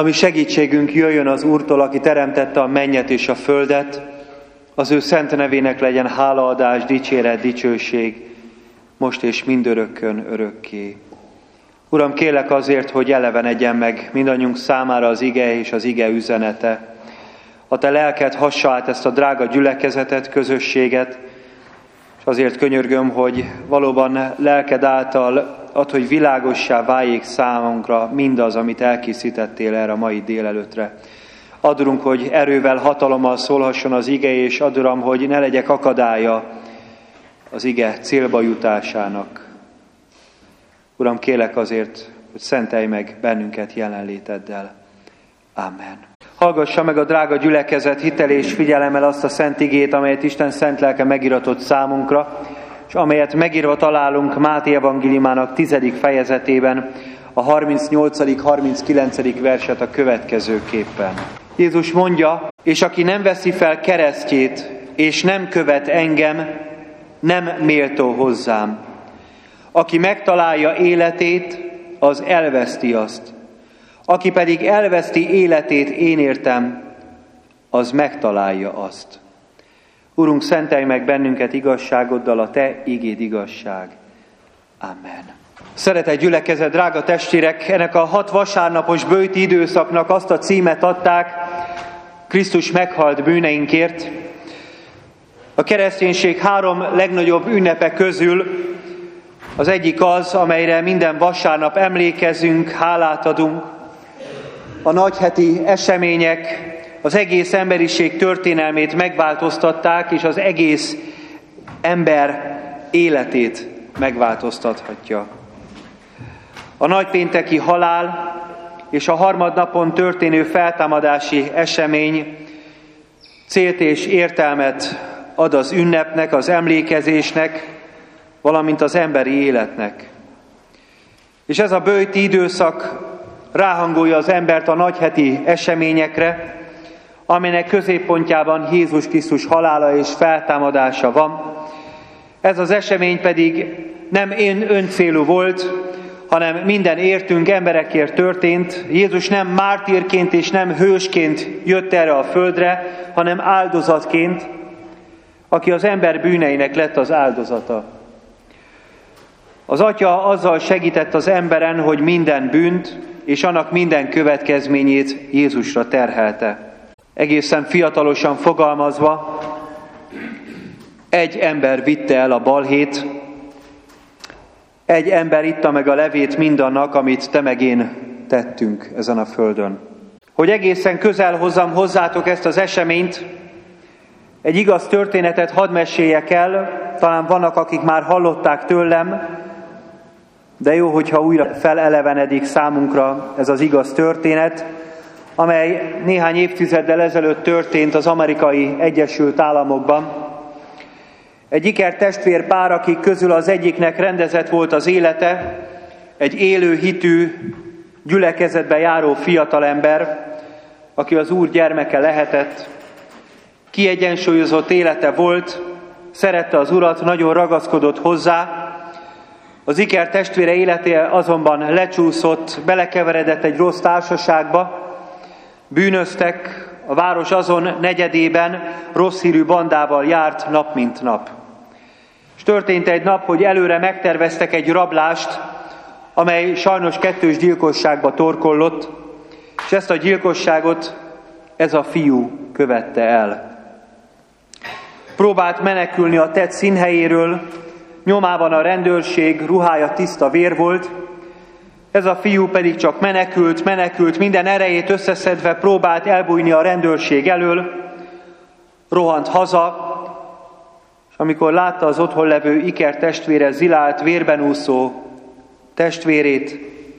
Ami segítségünk jöjjön az Úrtól, aki teremtette a mennyet és a földet, az ő szent nevének legyen hálaadás, dicséret, dicsőség, most és mindörökkön örökké. Uram, kérlek azért, hogy elevenedjen meg mindannyiunk számára az ige és az ige üzenete. A te lelked hassa át ezt a drága gyülekezetet, közösséget, és azért könyörgöm, hogy valóban lelked által add, hogy világossá váljék számunkra mindaz, amit elkészítettél erre a mai délelőtre. Add, Urunk, hogy erővel, hatalommal szólhasson az ige, és add, Uram, hogy ne legyek akadálya az ige célba jutásának. Uram, kérlek azért, hogy szentelj meg bennünket jelenléteddel. Amen. Hallgassa meg a drága gyülekezet hitel és figyelemmel azt a szent igét, amelyet Isten szent lelke megiratott számunkra, és amelyet megírva találunk Máté evangéliumának 10. fejezetében, a 38.-39. verset a következőképpen. Jézus mondja, és aki nem veszi fel keresztjét, és nem követ engem, nem méltó hozzám. Aki megtalálja életét, az elveszti azt. Aki pedig elveszti életét én értem, az megtalálja azt. Urunk, szentelj meg bennünket igazságoddal, a te igéd igazság. Amen. Szeretett gyülekezet, drága testvérek, ennek a 6 vasárnapos böjti időszaknak azt a címet adták, Krisztus meghalt bűneinkért. A kereszténység 3 legnagyobb ünnepe közül az egyik az, amelyre minden vasárnap emlékezünk, hálát adunk. A nagyheti események az egész emberiség történelmét megváltoztatták, és az egész ember életét megváltoztathatja. A nagypénteki halál és a harmadnapon történő feltámadási esemény célt és értelmet ad az ünnepnek, az emlékezésnek, valamint az emberi életnek. És ez a böjti időszak ráhangolja az embert a nagyheti eseményekre, aminek középpontjában Jézus Krisztus halála és feltámadása van. Ez az esemény pedig nem öncélú volt, hanem minden értünk, emberekért történt. Jézus nem mártírként és nem hősként jött erre a földre, hanem áldozatként, aki az ember bűneinek lett az áldozata. Az Atya azzal segített az emberen, hogy minden bűnt és annak minden következményét Jézusra terhelte. Egészen fiatalosan fogalmazva, egy ember vitte el a balhét, egy ember itta meg a levét mindannak, amit te meg én tettünk ezen a földön. Hogy egészen közel hozzam hozzátok ezt az eseményt, egy igaz történetet hadd meséljek el, talán vannak, akik már hallották tőlem, de jó, hogyha újra felelevenedik számunkra ez az igaz történet, amely néhány évtizeddel ezelőtt történt az Amerikai Egyesült Államokban. Egy ikertestvérpár, akik közül az egyiknek rendezett volt az élete, egy élő hitű, gyülekezetbe járó fiatalember, aki az Úr gyermeke lehetett, kiegyensúlyozott élete volt, szerette az Urat, nagyon ragaszkodott hozzá. Az ikertestvére élete azonban lecsúszott, belekeveredett egy rossz társaságba, bűnöztek, a város azon negyedében rossz hírű bandával járt nap mint nap. És történt egy nap, hogy előre megterveztek egy rablást, amely sajnos kettős gyilkosságba torkollott, és ezt a gyilkosságot ez a fiú követte el. Próbált menekülni a tett színhelyéről, nyomában a rendőrség, ruhája tiszta vér volt, ez a fiú pedig csak menekült, minden erejét összeszedve próbált elbújni a rendőrség elől, rohant haza, és amikor látta az otthon levő ikertestvére zilált, vérben úszó testvérét,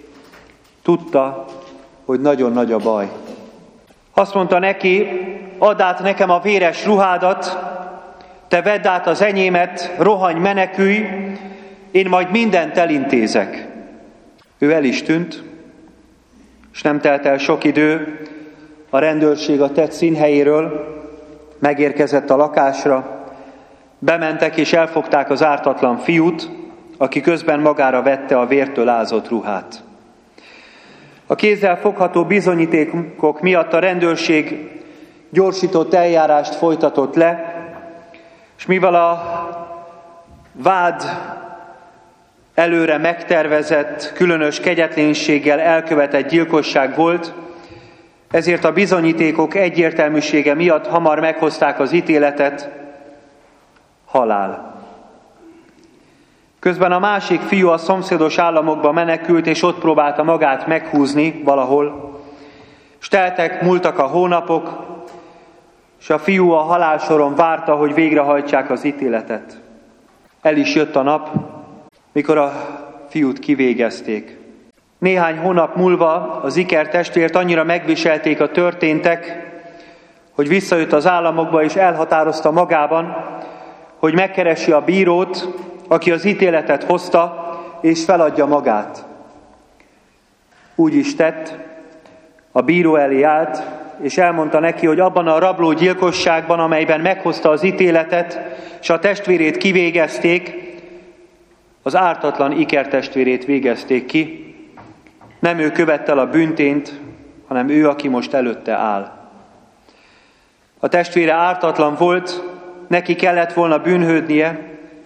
tudta, hogy nagyon nagy a baj. Azt mondta neki, add át nekem a véres ruhádat, te vedd át az enyémet, rohanj, menekülj, én majd mindent elintézek. Ő el is tűnt, és nem telt el sok idő, a rendőrség a tett színhelyéről megérkezett a lakásra, bementek és elfogták az ártatlan fiút, aki közben magára vette a vértől ázott ruhát. A A kézzel fogható bizonyítékok miatt a rendőrség gyorsított eljárást folytatott le, és mivel a vád előre megtervezett, különös kegyetlenséggel elkövetett gyilkosság volt, ezért a bizonyítékok egyértelműsége miatt hamar meghozták az ítéletet, halál. Közben a másik fiú a szomszédos államokba menekült, és ott próbálta magát meghúzni valahol, és múltak a hónapok, és a fiú a halálsoron várta, hogy végrehajtsák az ítéletet. El is jött a nap, mikor a fiút kivégezték. Néhány hónap múlva az ikertestvért annyira megviselték a történtek, hogy visszajött az államokba, és elhatározta magában, hogy megkeresi a bírót, aki az ítéletet hozta, és feladja magát. Úgy is tett, a bíró elé állt, és elmondta neki, hogy abban a rabló gyilkosságban, amelyben meghozta az ítéletet, és a testvérét kivégezték, az ártatlan ikertestvérét végezték ki. Nem ő követte el a bűntényt, hanem ő, aki most előtte áll. A testvére ártatlan volt, neki kellett volna bűnhődnie,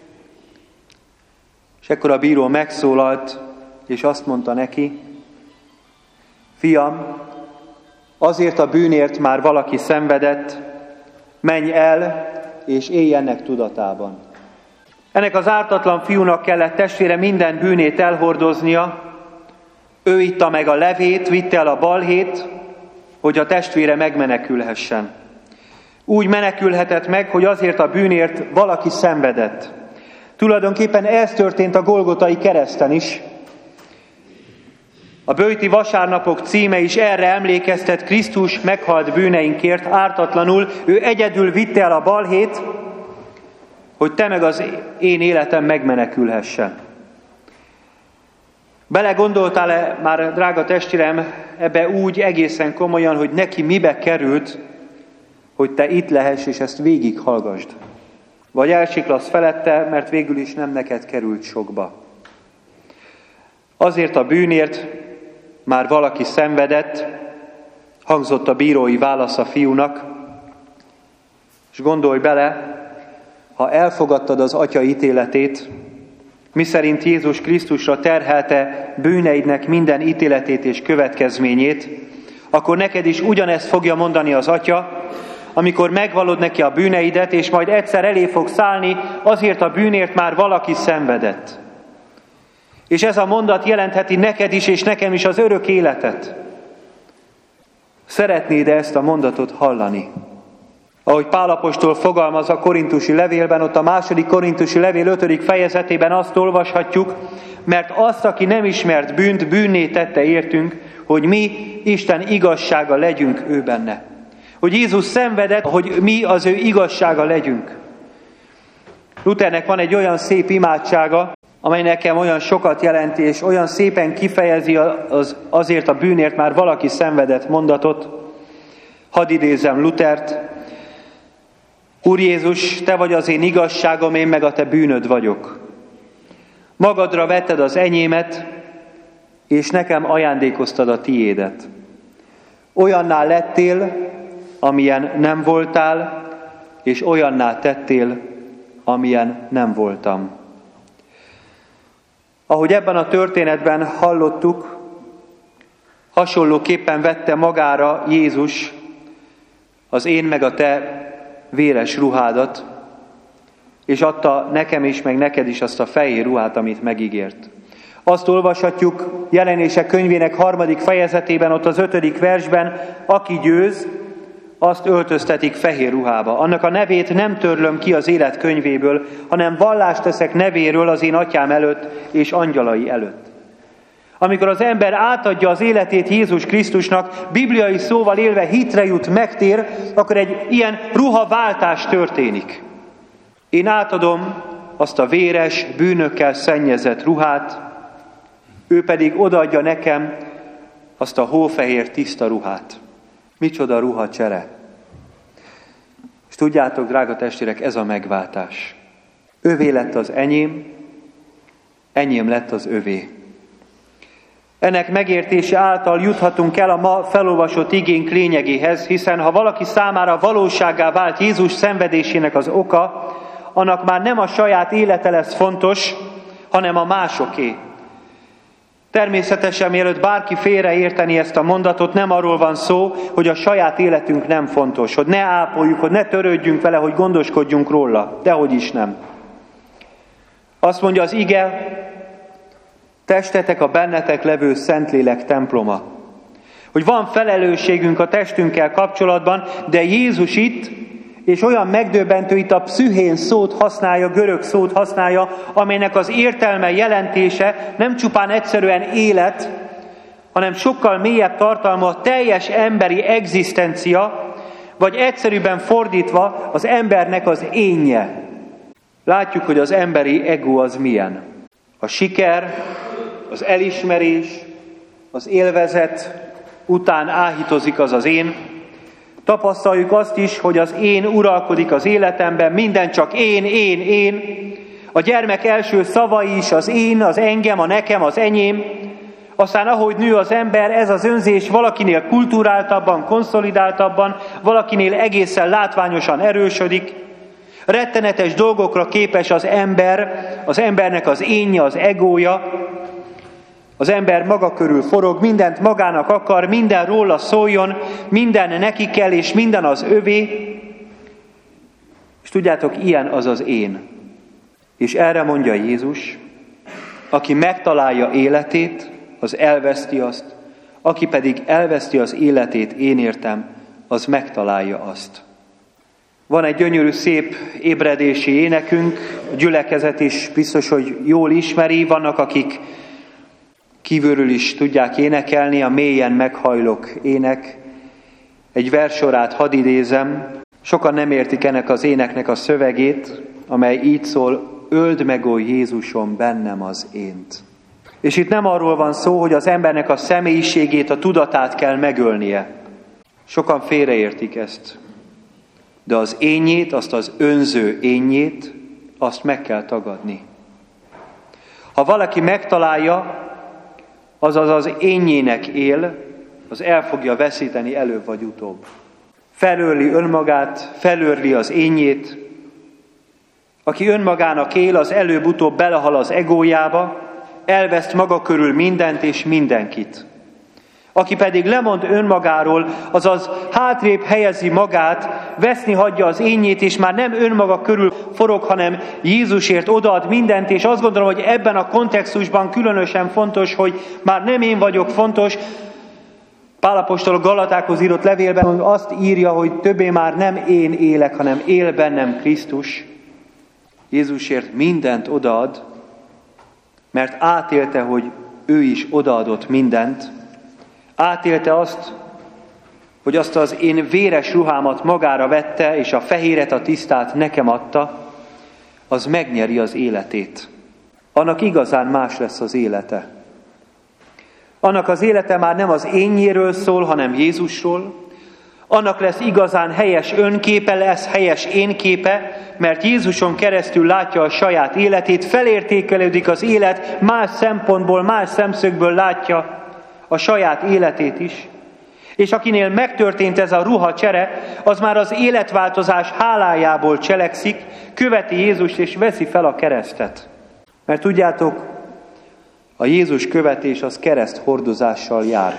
és ekkor a bíró megszólalt, és azt mondta neki: fiam, azért a bűnért már valaki szenvedett, menj el, és élj ennek tudatában. Ennek az ártatlan fiúnak kellett testvére minden bűnét elhordoznia, ő itta meg a levét, vitte el a balhét, hogy a testvére megmenekülhessen. Úgy menekülhetett meg, hogy azért a bűnért valaki szenvedett. Tulajdonképpen ez történt a Golgotai kereszten is. A böjti vasárnapok címe is erre emlékeztet: Krisztus meghalt bűneinkért, ártatlanul, ő egyedül vitte el a balhét, hogy te meg az én életem megmenekülhessen. Belegondoltál-e már, drága testvérem, ebbe úgy egészen komolyan, hogy neki mibe került, hogy te itt lehess és ezt végighallgasd? Vagy elsiklasz felette, mert végül is nem neked került sokba. Azért a bűnért már valaki szenvedett, hangzott a bírói válasz a fiúnak, és gondolj bele, ha elfogadtad az Atya ítéletét, miszerint Jézus Krisztusra terhelte bűneidnek minden ítéletét és következményét, akkor neked is ugyanezt fogja mondani az Atya, amikor megvallod neki a bűneidet, és majd egyszer elé fogsz állni, azért a bűnért már valaki szenvedett. És ez a mondat jelentheti neked is és nekem is az örök életet. Szeretnéd ezt a mondatot hallani? Ahogy Pál apostol fogalmaz a korintusi levélben, ott a 2. korintusi levél 5. fejezetében azt olvashatjuk: mert azt, aki nem ismert bűnt, bűnné tette értünk, hogy mi Isten igazsága legyünk ő benne. Hogy Jézus szenvedett, hogy mi az ő igazsága legyünk. Luthernek van egy olyan szép imádsága, amely nekem olyan sokat jelenti, és olyan szépen kifejezi azért a bűnért már valaki szenvedett mondatot. Hadd idézem Luthert: Úr Jézus, te vagy az én igazságom, én meg a te bűnöd vagyok. Magadra vetted az enyémet, és nekem ajándékoztad a tiédet. Olyanná lettél, amilyen nem voltál, és olyanná tettél, amilyen nem voltam. Ahogy ebben a történetben hallottuk, hasonlóképpen vette magára Jézus az én meg a te véres ruhádat, és adta nekem is, meg neked is azt a fehér ruhát, amit megígért. Azt olvashatjuk Jelenések könyvének 3. fejezetében, ott az 5. versben: aki győz, azt öltöztetik fehér ruhába. Annak a nevét nem törlöm ki az élet könyvéből, hanem vallást teszek nevéről az én atyám előtt és angyalai előtt. Amikor az ember átadja az életét Jézus Krisztusnak, bibliai szóval élve hitre jut, megtér, akkor egy ilyen ruhaváltás történik. Én átadom azt a véres, bűnökkel szennyezett ruhát, ő pedig odaadja nekem azt a hófehér, tiszta ruhát. Micsoda ruhacsere! És tudjátok, drága testvérek, ez a megváltás. Övé lett az enyém, enyém lett az övé. Ennek megértése által juthatunk el a ma felolvasott igénk lényegéhez, hiszen ha valaki számára valósággá vált Jézus szenvedésének az oka, annak már nem a saját élete lesz fontos, hanem a másoké. Természetesen, mielőtt bárki félreérteni ezt a mondatot, nem arról van szó, hogy a saját életünk nem fontos, hogy ne ápoljuk, hogy ne törődjünk vele, hogy gondoskodjunk róla. Dehogy is nem. Azt mondja az ige, testetek a bennetek levő Szentlélek temploma. Hogy van felelősségünk a testünkkel kapcsolatban, de Jézus itt, és olyan megdöbbentő, itt a pszichén szót használja, görög szót használja, amelynek az értelme, jelentése nem csupán egyszerűen élet, hanem sokkal mélyebb tartalma a teljes emberi egzisztencia, vagy egyszerűbben fordítva az embernek az énje. Látjuk, hogy az emberi ego az milyen. A siker, az elismerés, az élvezet után áhítozik az én. Tapasztaljuk azt is, hogy az én uralkodik az életemben, minden csak én. A gyermek első szavai is az én, az engem, a nekem, az enyém. Aztán ahogy nő az ember, ez az önzés valakinél kulturáltabban, konszolidáltabban, valakinél egészen látványosan erősödik. Rettenetes dolgokra képes az embernek az énje, az egója. Az ember maga körül forog, mindent magának akar, minden róla szóljon, minden neki kell, és minden az övé. És tudjátok, ilyen az az én. És erre mondja Jézus, aki megtalálja életét, az elveszti azt, aki pedig elveszti az életét, én értem, az megtalálja azt. Van egy gyönyörű, szép ébredési énekünk, a gyülekezet is biztos, hogy jól ismeri, vannak, akik kívülről is tudják énekelni, a mélyen meghajlok ének. Egy versorát hadd idézem, sokan nem értik ennek az éneknek a szövegét, amely így szól, öld meg, ó Jézusom, bennem az ént. És itt nem arról van szó, hogy az embernek a személyiségét, a tudatát kell megölnie. Sokan félreértik ezt. De az énjét, azt az önző énjét, azt meg kell tagadni. Ha valaki megtalálja, azaz az énjének él, az el fogja veszíteni előbb vagy utóbb. Felőrli önmagát, felőrli az énjét. Aki önmagának él, az előbb-utóbb belehal az egójába, elveszt maga körül mindent és mindenkit. Aki pedig lemond önmagáról, azaz hátrébb helyezi magát, veszni hagyja az énjét, és már nem önmaga körül forog, hanem Jézusért odaad mindent, és azt gondolom, hogy ebben a kontextusban különösen fontos, hogy már nem én vagyok fontos. Pál apostol a Galatákhoz írott levélben azt írja, hogy többé már nem én élek, hanem él bennem Krisztus. Jézusért mindent odaad, mert átélte, hogy ő is odaadott mindent. Átélte azt, hogy azt az én véres ruhámat magára vette, és a fehéret, a tisztát nekem adta, az megnyeri az életét. Annak igazán más lesz az élete. Annak az élete már nem az énjéről szól, hanem Jézusról. Annak lesz igazán helyes önképe, lesz helyes énképe, mert Jézuson keresztül látja a saját életét, felértékelődik az élet, más szempontból, más szemszögből látja a saját életét is. És akinél megtörtént ez a ruhacsere, az már az életváltozás hálájából cselekszik, követi Jézust és veszi fel a keresztet. Mert tudjátok, a Jézus követés az kereszt hordozással jár.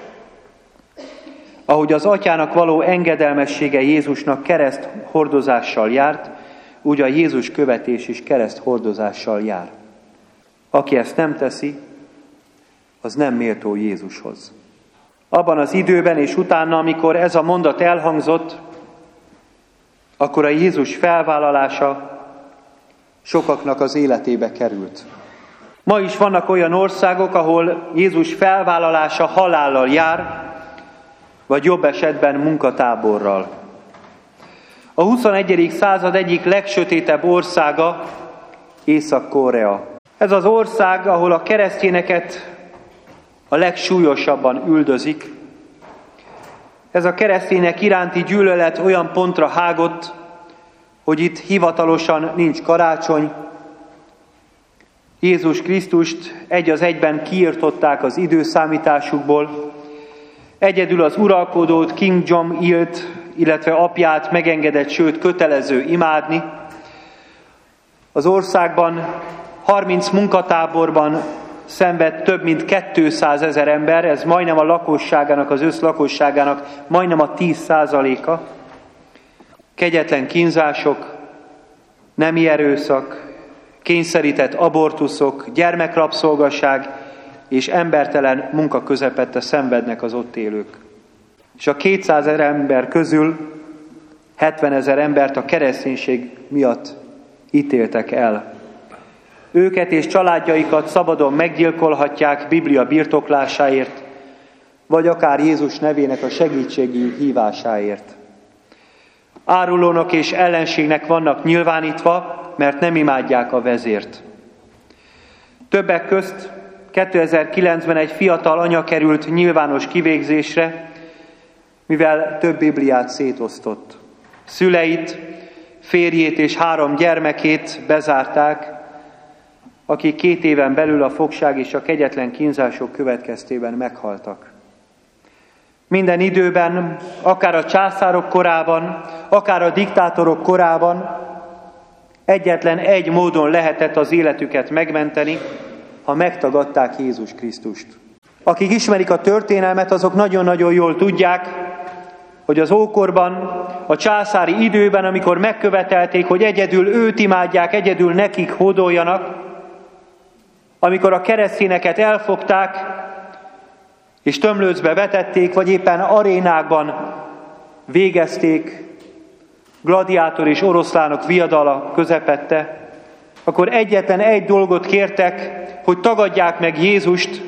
Ahogy az atyának való engedelmessége Jézusnak kereszt hordozással járt, úgy a Jézus követés is kereszt hordozással jár. Aki ezt nem teszi, az nem méltó Jézushoz. Abban az időben és utána, amikor ez a mondat elhangzott, akkor a Jézus felvállalása sokaknak az életébe került. Ma is vannak olyan országok, ahol Jézus felvállalása halállal jár, vagy jobb esetben munkatáborral. A 21. század egyik legsötétebb országa Észak-Korea. Ez az ország, ahol a keresztényeket a legsúlyosabban üldözik. Ez a keresztények iránti gyűlölet olyan pontra hágott, hogy itt hivatalosan nincs karácsony, Jézus Krisztust egy az egyben kiirtották az időszámításukból, egyedül az uralkodót, Kim Jong-ilt, illetve apját megengedett, sőt kötelező imádni. Az országban 30 munkatáborban szenved több mint 200 000 ember, ez majdnem a lakosságának, az összlakosságának majdnem a 10%-a. Kegyetlen kínzások, nemi erőszak, kényszerített abortuszok, gyermekrabszolgaság és embertelen munka közepette szenvednek az ott élők. És a 200 000 ember közül 70 000 embert a kereszténység miatt ítéltek el. Őket és családjaikat szabadon meggyilkolhatják Biblia birtoklásáért, vagy akár Jézus nevének a segítségi hívásáért. Árulónak és ellenségnek vannak nyilvánítva, mert nem imádják a vezért. Többek közt 2009-ben egy fiatal anya került nyilvános kivégzésre, mivel több Bibliát szétosztott. Szüleit, férjét és 3 gyermekét bezárták, akik 2 éven belül a fogság és a kegyetlen kínzások következtében meghaltak. Minden időben, akár a császárok korában, akár a diktátorok korában egyetlen egy módon lehetett az életüket megmenteni, ha megtagadták Jézus Krisztust. Akik ismerik a történelmet, azok nagyon-nagyon jól tudják, hogy az ókorban, a császári időben, amikor megkövetelték, hogy egyedül őt imádják, egyedül nekik hódoljanak, amikor a keresztényeket elfogták, és tömlőcbe vetették, vagy éppen arénákban végezték, gladiátor és oroszlánok viadala közepette, akkor egyetlen egy dolgot kértek, hogy tagadják meg Jézust,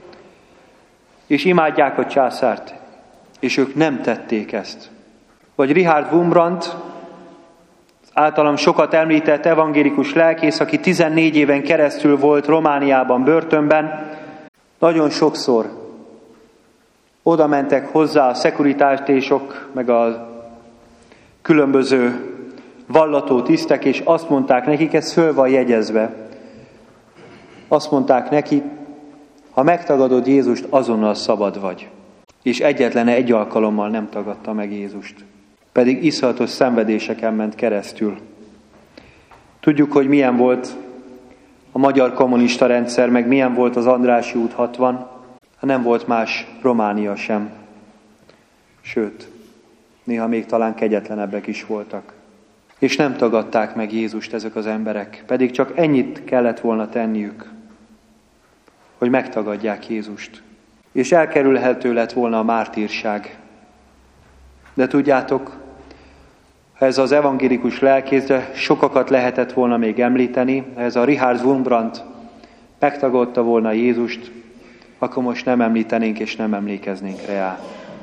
és imádják a császárt. És ők nem tették ezt. Vagy Richard Wurmbrand, általam sokat említett evangélikus lelkész, aki 14 éven keresztül volt Romániában börtönben, nagyon sokszor oda mentek hozzá a szekuritástésok, meg a különböző vallató tisztek, és azt mondták nekik, ez föl van jegyezve. Azt mondták neki, ha megtagadod Jézust, azonnal szabad vagy. És egyetlen egy alkalommal nem tagadta meg Jézust. Pedig iszonyatos szenvedéseken ment keresztül. Tudjuk, hogy milyen volt a magyar kommunista rendszer, meg milyen volt az Andrássy út 60, ha nem volt más Románia sem. Sőt, néha még talán kegyetlenebbek is voltak. És nem tagadták meg Jézust ezek az emberek, pedig csak ennyit kellett volna tenniük, hogy megtagadják Jézust. És elkerülhető lett volna a mártírság. De tudjátok, ha ez az evangélikus lelkész, de sokakat lehetett volna még említeni, ha ez a Richard Wurmbrand megtagadta volna Jézust, akkor most nem említenénk és nem emlékeznénk rá.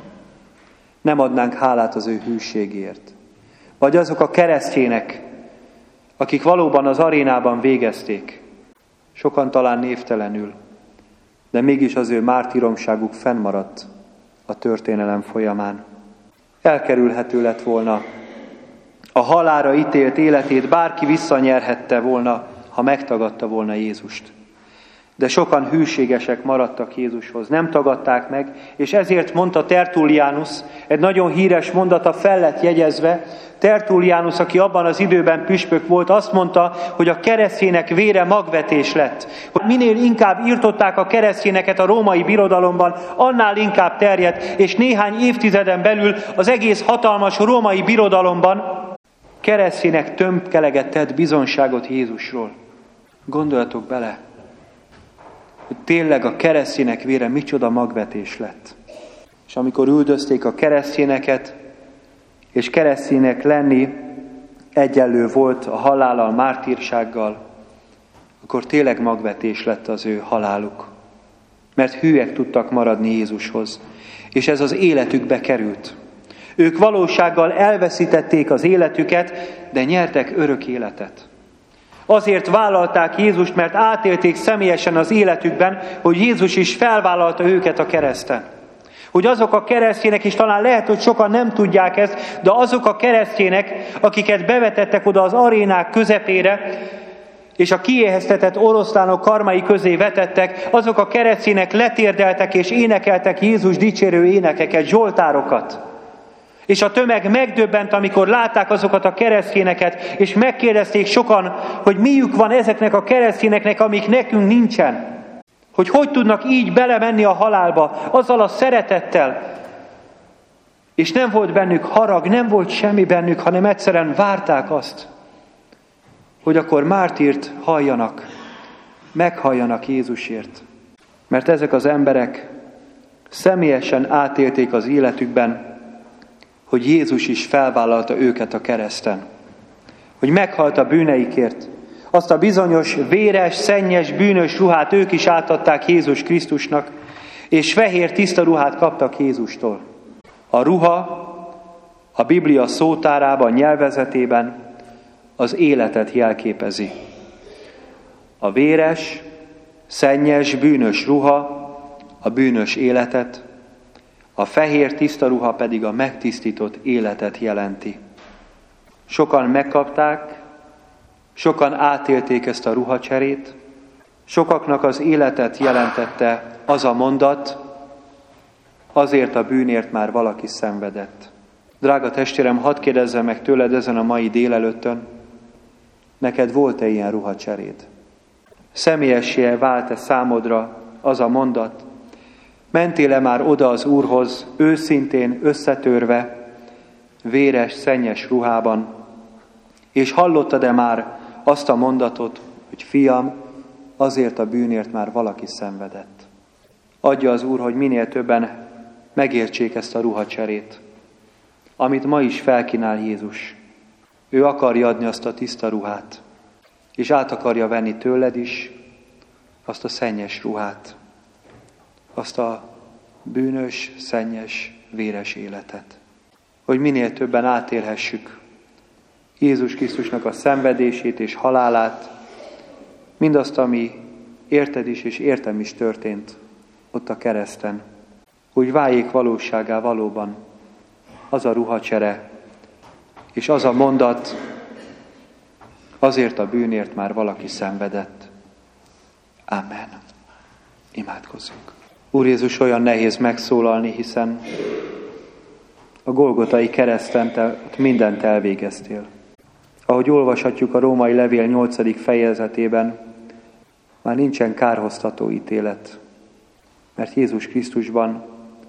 Nem adnánk hálát az ő hűségért. Vagy azok a keresztjének, akik valóban az arénában végezték, sokan talán névtelenül, de mégis az ő mártíromságuk fennmaradt a történelem folyamán. Elkerülhető lett volna. A halálra ítélt életét bárki visszanyerhette volna, ha megtagadta volna Jézust. De sokan hűségesek maradtak Jézushoz, nem tagadták meg, és ezért mondta Tertullianus, egy nagyon híres mondata fel lett jegyezve. Tertullianus, aki abban az időben püspök volt, azt mondta, hogy a keresztények vére magvetés lett. Hogy minél inkább írtották a keresztényeket a római birodalomban, annál inkább terjedt, és néhány évtizeden belül az egész hatalmas római birodalomban keresztények tömkeleget tett bizonságot Jézusról. Gondoljatok bele, hogy tényleg a keresztények vére micsoda magvetés lett. És amikor üldözték a keresztényeket, és kereszténynek lenni egyenlő volt a halállal, mártírsággal, akkor tényleg magvetés lett az ő haláluk. Mert hűek tudtak maradni Jézushoz. És ez az életükbe került. Ők valósággal elveszítették az életüket, de nyertek örök életet. Azért vállalták Jézust, mert átélték személyesen az életükben, hogy Jézus is felvállalta őket a kereszten. Hogy azok a keresztjének, és talán lehet, hogy sokan nem tudják ezt, de azok a keresztjének, akiket bevetettek oda az arénák közepére, és a kiéheztetett oroszlánok karmai közé vetettek, azok a keresztények letérdeltek és énekeltek Jézus dicsérő énekeket, zsoltárokat. És a tömeg megdöbbent, amikor látták azokat a keresztényeket, és megkérdezték sokan, hogy miük van ezeknek a keresztényeknek, amik nekünk nincsen. Hogy tudnak így belemenni a halálba, azzal a szeretettel. És nem volt bennük harag, nem volt semmi bennük, hanem egyszerűen várták azt, hogy akkor mártírt halljanak, meghalljanak Jézusért. Mert ezek az emberek személyesen átélték az életükben, hogy Jézus is felvállalta őket a kereszten. Hogy meghalt a bűneikért. Azt a bizonyos, véres, szennyes, bűnös ruhát ők is átadták Jézus Krisztusnak, és fehér, tiszta ruhát kaptak Jézustól. A ruha a Biblia szótárában, nyelvezetében az életet jelképezi. A véres, szennyes, bűnös ruha a bűnös életet, a fehér, tiszta ruha pedig a megtisztított életet jelenti. Sokan megkapták, sokan átélték ezt a ruhacserét, sokaknak az életet jelentette az a mondat, azért a bűnért már valaki szenvedett. Drága testvérem, hadd kérdezzem meg tőled ezen a mai délelőttön, neked volt-e ilyen ruhacseréd? Személyessé vált-e számodra az a mondat? Mentél-e már oda az Úrhoz, őszintén, összetörve, véres, szennyes ruhában, és hallottad-e már azt a mondatot, hogy fiam, azért a bűnért már valaki szenvedett? Adja az Úr, hogy minél többen megértsék ezt a ruhacserét, amit ma is felkínál Jézus. Ő akarja adni azt a tiszta ruhát, és át akarja venni tőled is azt a szennyes ruhát, azt a bűnös, szennyes, véres életet. Hogy minél többen átélhessük Jézus Krisztusnak a szenvedését és halálát, mindazt, ami érted is és értem is történt ott a kereszten. Úgy váljék valóságá valóban az a ruhacsere, és az a mondat, azért a bűnért már valaki szenvedett. Amen. Imádkozzunk. Úr Jézus, olyan nehéz megszólalni, hiszen a Golgotai kereszten te mindent elvégeztél. Ahogy olvashatjuk a Római Levél 8. fejezetében, már nincsen kárhoztató ítélet, mert Jézus Krisztusban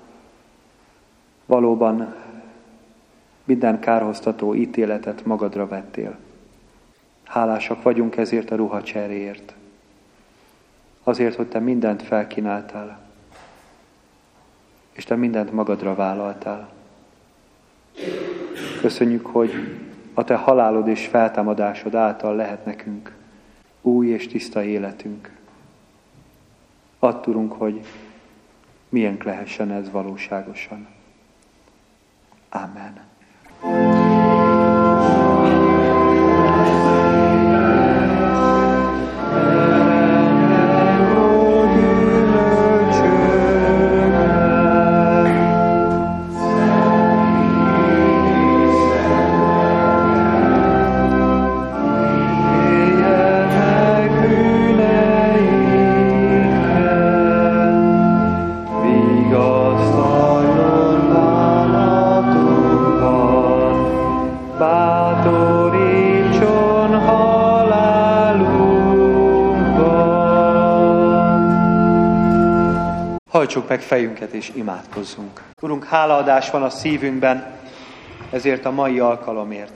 valóban minden kárhoztató ítéletet magadra vettél. Hálásak vagyunk ezért a ruhacseréért. Azért, hogy te mindent felkínáltál, és te mindent magadra vállaltál. Köszönjük, hogy a te halálod és feltámadásod által lehet nekünk új és tiszta életünk. Add, Urunk, hogy milyen lehessen ez valóságosan. Amen. Hajtsuk meg fejünket és imádkozzunk. Urunk, hálaadás van a szívünkben ezért a mai alkalomért.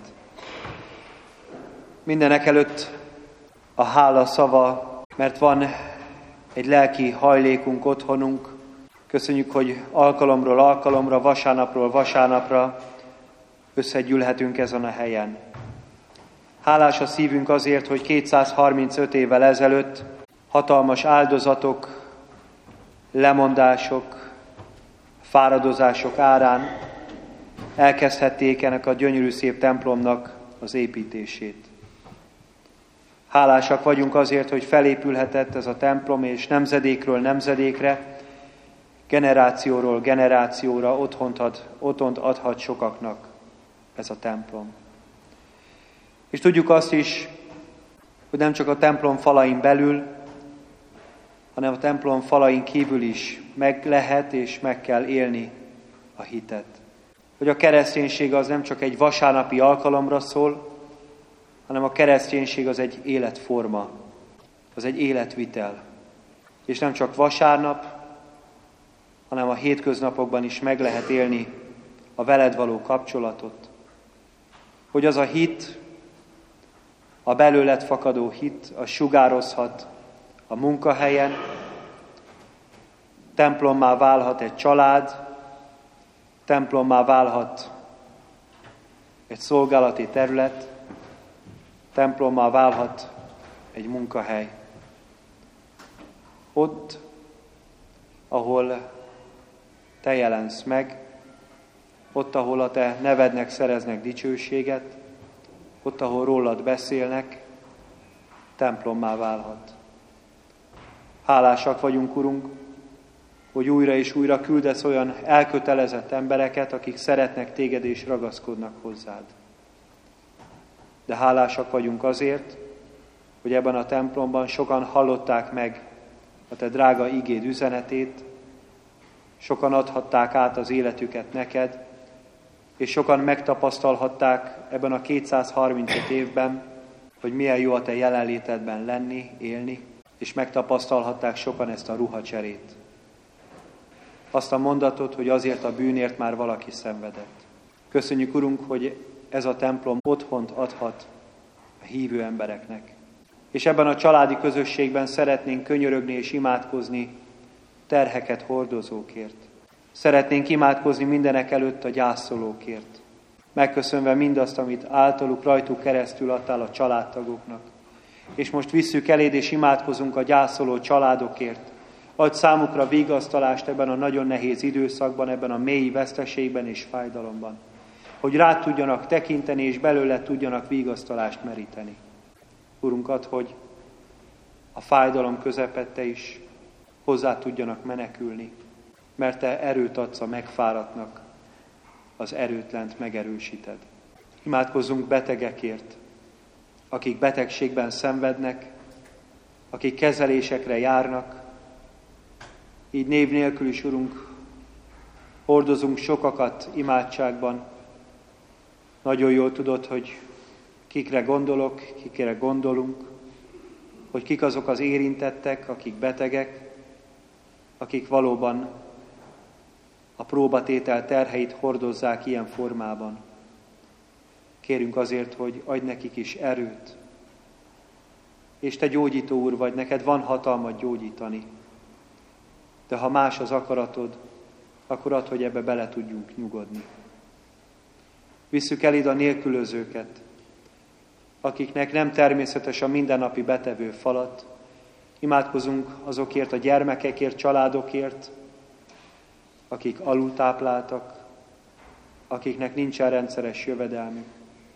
Mindenek előtt a hála szava, mert van egy lelki hajlékunk, otthonunk. Köszönjük, hogy alkalomról alkalomra, vasárnapról vasárnapra összegyűlhetünk ezen a helyen. Hálás a szívünk azért, hogy 235 évvel ezelőtt hatalmas áldozatok, lemondások, fáradozások árán elkezdhették ennek a gyönyörű szép templomnak az építését. Hálásak vagyunk azért, hogy felépülhetett ez a templom, és nemzedékről nemzedékre, generációról generációra otthont adhat sokaknak ez a templom. És tudjuk azt is, hogy nem csak a templom falain belül, hanem a templom falain kívül is meg lehet és meg kell élni a hitet. Hogy a kereszténység az nem csak egy vasárnapi alkalomra szól, hanem a kereszténység az egy életforma, az egy életvitel. És nem csak vasárnap, hanem a hétköznapokban is meg lehet élni a veled való kapcsolatot. Hogy az a hit, a belőled fakadó hit, az sugározhat a munkahelyen, templommá válhat egy család, templommá válhat egy szolgálati terület, templommá válhat egy munkahely. Ott, ahol te jelensz meg, ott, ahol a te nevednek szereznek dicsőséget, ott, ahol rólad beszélnek, templommá válhat. Hálásak vagyunk, Urunk, hogy újra és újra küldesz olyan elkötelezett embereket, akik szeretnek téged és ragaszkodnak hozzád. De hálásak vagyunk azért, hogy ebben a templomban sokan hallották meg a te drága igéd üzenetét, sokan adhatták át az életüket neked, és sokan megtapasztalhatták ebben a 235 évben, hogy milyen jó a te jelenlétedben lenni, élni, és megtapasztalhatták sokan ezt a ruhacserét. Azt a mondatot, hogy azért a bűnért már valaki szenvedett. Köszönjük, Urunk, hogy ez a templom otthont adhat a hívő embereknek. És ebben a családi közösségben szeretnénk könyörögni és imádkozni terheket hordozókért. Szeretnénk imádkozni mindenek előtt a gyászolókért. Megköszönve mindazt, amit általuk, rajtuk keresztül adtál a családtagoknak. És most visszük eléd és imádkozunk a gyászoló családokért. Adj számukra vigasztalást ebben a nagyon nehéz időszakban, ebben a mély veszteségben és fájdalomban. Hogy rád tudjanak tekinteni, és belőle tudjanak vigasztalást meríteni. Urunk, add, hogy a fájdalom közepette is hozzá tudjanak menekülni, mert te erőt adsz a megfáradtnak, az erőtlent megerősíted. Imádkozzunk betegekért, akik betegségben szenvednek, akik kezelésekre járnak. Így név nélkül is, Urunk, hordozunk sokakat imádságban. Nagyon jól tudod, hogy kikre gondolok, kikre gondolunk, hogy kik azok az érintettek, akik betegek, akik valóban a próbatétel terheit hordozzák ilyen formában. Kérünk azért, hogy adj nekik is erőt. És te gyógyító Úr vagy, neked van hatalmad gyógyítani. De ha más az akaratod, akkor add, hogy ebbe bele tudjunk nyugodni. Visszük el ide a nélkülözőket, akiknek nem természetes a mindennapi betevő falat. Imádkozunk azokért a gyermekekért, családokért, akik alultápláltak, akiknek nincsen rendszeres jövedelmük,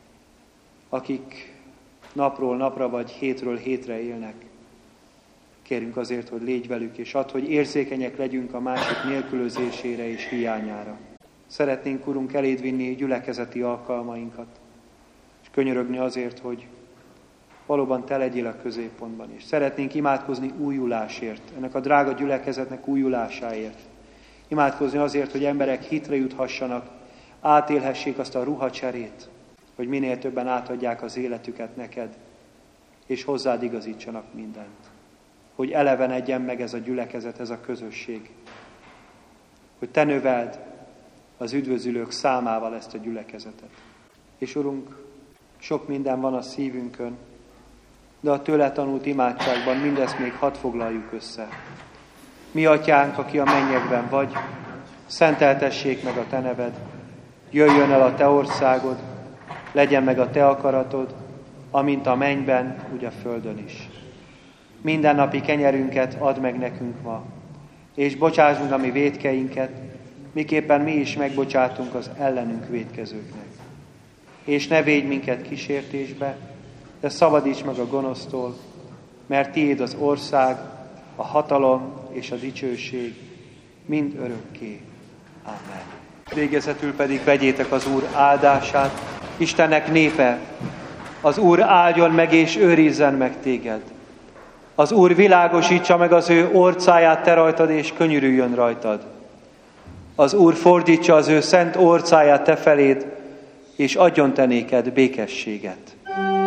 akik napról napra vagy hétről hétre élnek. Kérünk azért, hogy légy velük, és add, hogy érzékenyek legyünk a másik nélkülözésére és hiányára. Szeretnénk, Urunk, eléd vinni gyülekezeti alkalmainkat, és könyörögni azért, hogy valóban te legyél a középpontban. És szeretnénk imádkozni újulásért, ennek a drága gyülekezetnek újulásáért. Imádkozni azért, hogy emberek hitre juthassanak, átélhessék azt a ruhacserét, hogy minél többen átadják az életüket neked, és hozzád igazítsanak mindent. Hogy elevenedjen meg ez a gyülekezet, ez a közösség. Hogy te növeld az üdvözülők számával ezt a gyülekezetet. És Urunk, sok minden van a szívünkön, de a tőle tanult imádságban mindezt még hadd foglaljuk össze. Mi atyánk, aki a mennyekben vagy, szenteltessék meg a te neved, jöjjön el a te országod, legyen meg a te akaratod, amint a mennyben, úgy a földön is. Mindennapi kenyerünket add meg nekünk ma, és bocsáss meg a mi vétkeinket, miképpen mi is megbocsátunk az ellenünk vétkezőknek. És ne védj minket kísértésbe, de szabadíts meg a gonosztól, mert tiéd az ország, a hatalom és a dicsőség mind örökké. Amen. Végezetül pedig vegyétek az Úr áldását. Istennek népe, Az Úr áldjon meg és őrizzen meg téged. Az Úr világosítsa meg az ő orcáját te rajtad, és könyörüljön rajtad. Az Úr fordítsa az ő szent orcáját te feléd, és adjon te néked békességet.